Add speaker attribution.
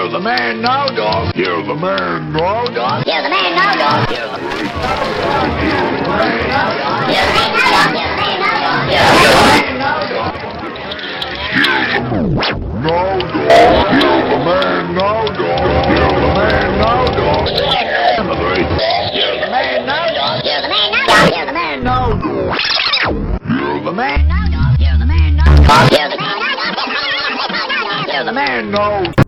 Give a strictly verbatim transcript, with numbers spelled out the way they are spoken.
Speaker 1: You're the man now, dog. You're the man now, dog.
Speaker 2: You're the man now, dog. You're the man now, dog. You're the man now, dog. You're the man now, dog. You're the man now, dog.
Speaker 1: No, dog. You're the man now, dog. You're the man now, dog.
Speaker 2: You're the man now, dog. You're the man now, dog. You're the man now, dog.
Speaker 1: You're the man
Speaker 2: now, dog. You're the man now, dog. You're the man now, dog.
Speaker 1: You're the man now.